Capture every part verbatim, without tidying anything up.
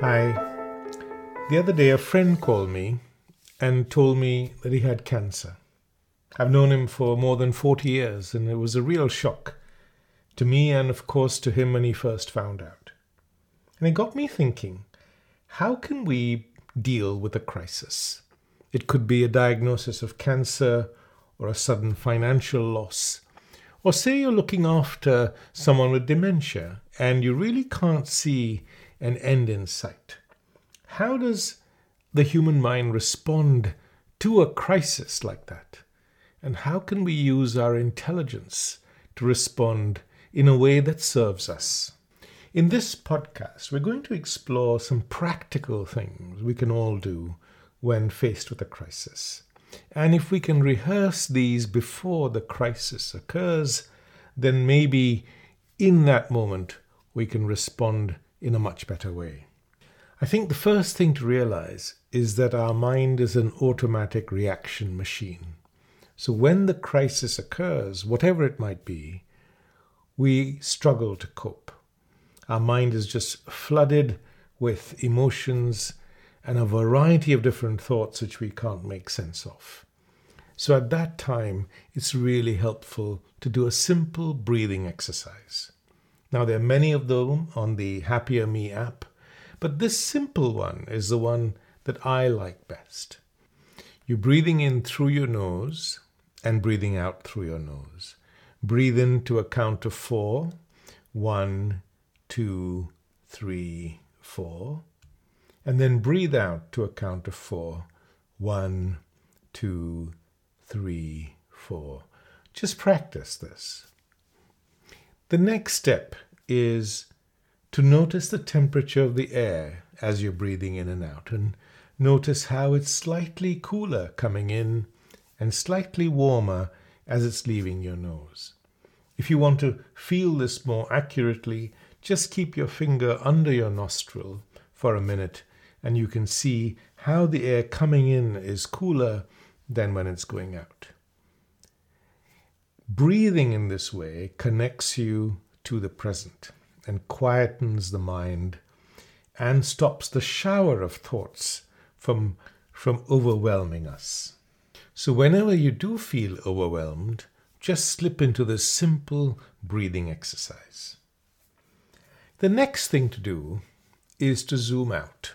Hi. The other day, a friend called me and told me that he had cancer. I've known him for more than forty years, and it was a real shock to me and, of course, to him when he first found out. And it got me thinking, how can we deal with a crisis? It could be a diagnosis of cancer or a sudden financial loss. Or say you're looking after someone with dementia and you really can't see an end in sight. How does the human mind respond to a crisis like that? And how can we use our intelligence to respond in a way that serves us? In this podcast, we're going to explore some practical things we can all do when faced with a crisis. And if we can rehearse these before the crisis occurs, then maybe in that moment we can respond in a much better way. I think the first thing to realize is that our mind is an automatic reaction machine. So when the crisis occurs, whatever it might be, we struggle to cope. Our mind is just flooded with emotions and a variety of different thoughts which we can't make sense of. So at that time, it's really helpful to do a simple breathing exercise. Now, there are many of them on the Happier Me app, but this simple one is the one that I like best. You're breathing in through your nose and breathing out through your nose. Breathe in to a count of four. One, two, three, four. And then breathe out to a count of four. One, two, three, four. Just practice this. The next step is to notice the temperature of the air as you're breathing in and out, and notice how it's slightly cooler coming in and slightly warmer as it's leaving your nose. If you want to feel this more accurately, just keep your finger under your nostril for a minute and you can see how the air coming in is cooler than when it's going out. Breathing in this way connects you to the present and quietens the mind and stops the shower of thoughts from, from overwhelming us. So whenever you do feel overwhelmed, just slip into this simple breathing exercise. The next thing to do is to zoom out.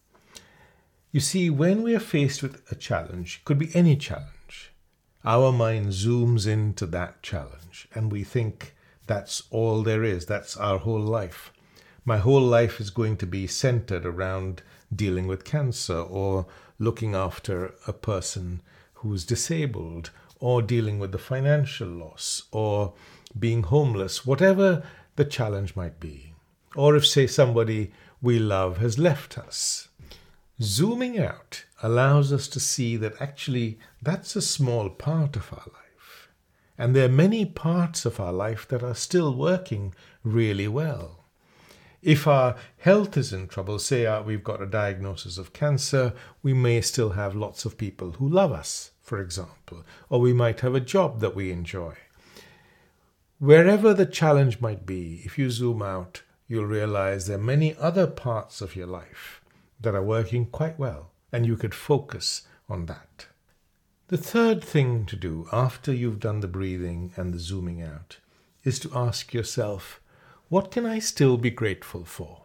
You see, when we are faced with a challenge, it could be any challenge, our mind zooms into that challenge and we think that's all there is, that's our whole life. My whole life is going to be centered around dealing with cancer or looking after a person who's disabled or dealing with the financial loss or being homeless, whatever the challenge might be. Or if, say, somebody we love has left us. Zooming out allows us to see that actually that's a small part of our life. And there are many parts of our life that are still working really well. If our health is in trouble, say uh, we've got a diagnosis of cancer, we may still have lots of people who love us, for example, or we might have a job that we enjoy. Wherever the challenge might be, if you zoom out, you'll realize there are many other parts of your life that are working quite well, and you could focus on that. The third thing to do after you've done the breathing and the zooming out is to ask yourself, what can I still be grateful for?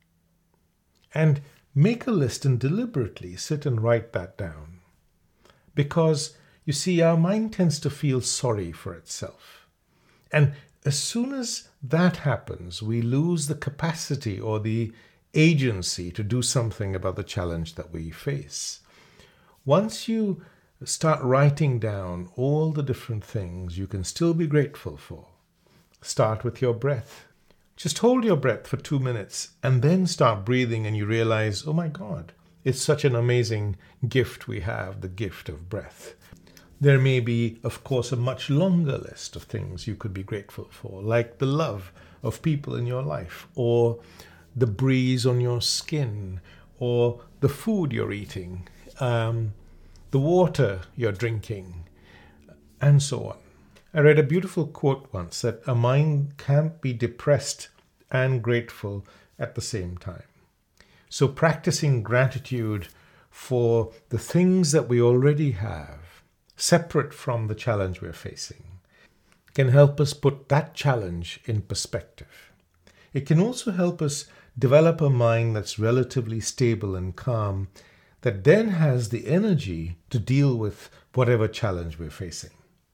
And make a list and deliberately sit and write that down. Because, you see, our mind tends to feel sorry for itself. And as soon as that happens, we lose the capacity or the agency to do something about the challenge that we face. Once you start writing down all the different things you can still be grateful for, start with your breath. Just hold your breath for two minutes and then start breathing and you realize, oh my God, it's such an amazing gift we have, the gift of breath. There may be, of course, a much longer list of things you could be grateful for, like the love of people in your life, or the breeze on your skin, or the food you're eating, um, the water you're drinking, and so on. I read a beautiful quote once that a mind can't be depressed and grateful at the same time. So practicing gratitude for the things that we already have, separate from the challenge we're facing, can help us put that challenge in perspective. It can also help us develop a mind that's relatively stable and calm, that then has the energy to deal with whatever challenge we're facing.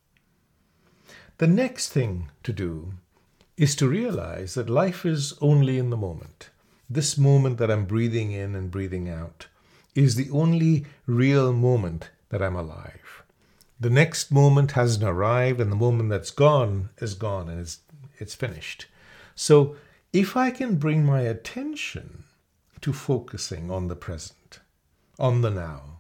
The next thing to do is to realize that life is only in the moment. This moment that I'm breathing in and breathing out is the only real moment that I'm alive. The next moment hasn't arrived, and the moment that's gone is gone, and it's, it's finished. So if I can bring my attention to focusing on the present, on the now,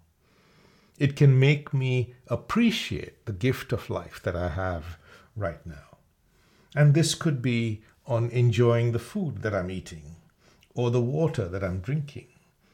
it can make me appreciate the gift of life that I have right now. And this could be on enjoying the food that I'm eating, or the water that I'm drinking,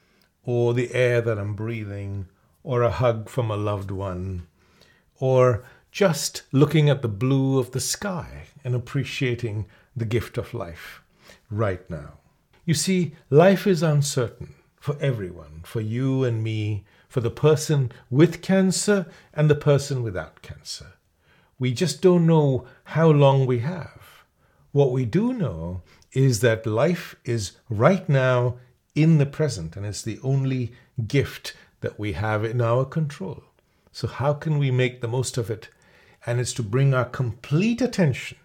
or the air that I'm breathing, or a hug from a loved one, or just looking at the blue of the sky and appreciating the gift of life right now. You see, life is uncertain for everyone, for you and me, for the person with cancer and the person without cancer. We just don't know how long we have. What we do know is that life is right now in the present, and it's the only gift that we have in our control. So how can we make the most of it? And it's to bring our complete attention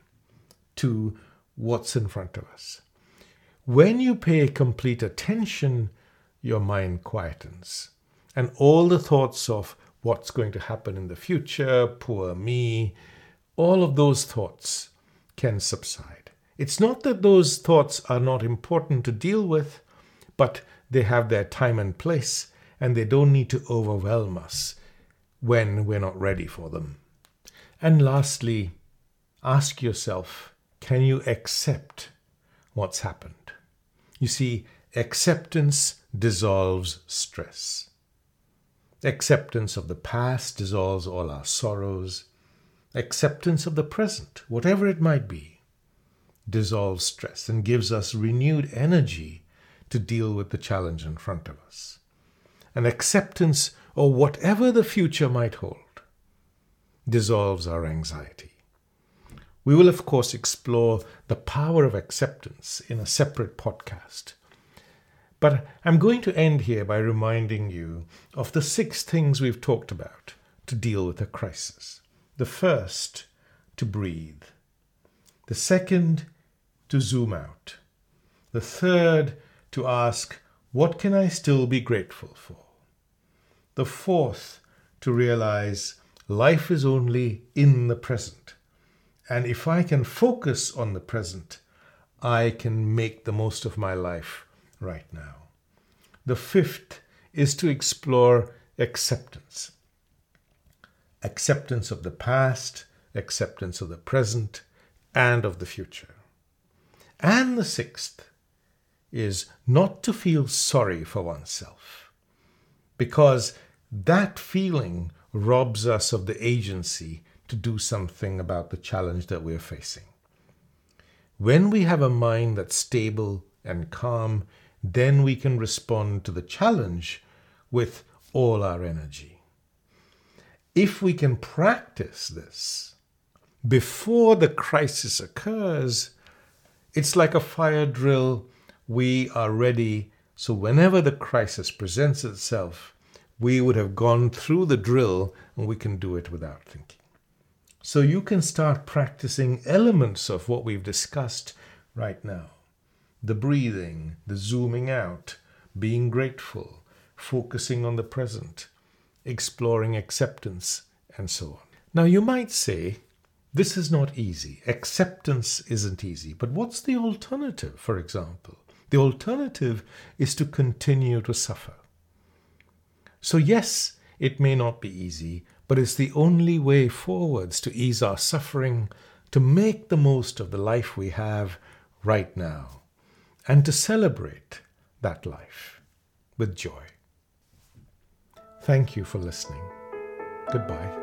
to what's in front of us. When you pay complete attention, your mind quietens. And all the thoughts of what's going to happen in the future, poor me, all of those thoughts can subside. It's not that those thoughts are not important to deal with, but they have their time and place, and they don't need to overwhelm us when we're not ready for them. And lastly, ask yourself, can you accept what's happened? You see, acceptance dissolves stress. Acceptance of the past dissolves all our sorrows. Acceptance of the present, whatever it might be, dissolves stress and gives us renewed energy to deal with the challenge in front of us. An acceptance of whatever the future might hold dissolves our anxiety. We will, of course, explore the power of acceptance in a separate podcast. But I'm going to end here by reminding you of the six things we've talked about to deal with a crisis. The first, to breathe. The second, to zoom out. The third, to ask, what can I still be grateful for? The fourth, to realize life is only in the present. And if I can focus on the present, I can make the most of my life right now. The fifth is to explore acceptance. Acceptance of the past, acceptance of the present, and of the future. And the sixth is not to feel sorry for oneself, because that feeling robs us of the agency to do something about the challenge that we're facing. When we have a mind that's stable and calm, then we can respond to the challenge with all our energy. If we can practice this before the crisis occurs, it's like a fire drill. We are ready, so whenever the crisis presents itself, we would have gone through the drill and we can do it without thinking. So you can start practicing elements of what we've discussed right now. The breathing, the zooming out, being grateful, focusing on the present, exploring acceptance, and so on. Now you might say, this is not easy. Acceptance isn't easy. But what's the alternative, for example? The alternative is to continue to suffer. So yes, it may not be easy, but it's the only way forwards to ease our suffering, to make the most of the life we have right now, and to celebrate that life with joy. Thank you for listening. Goodbye.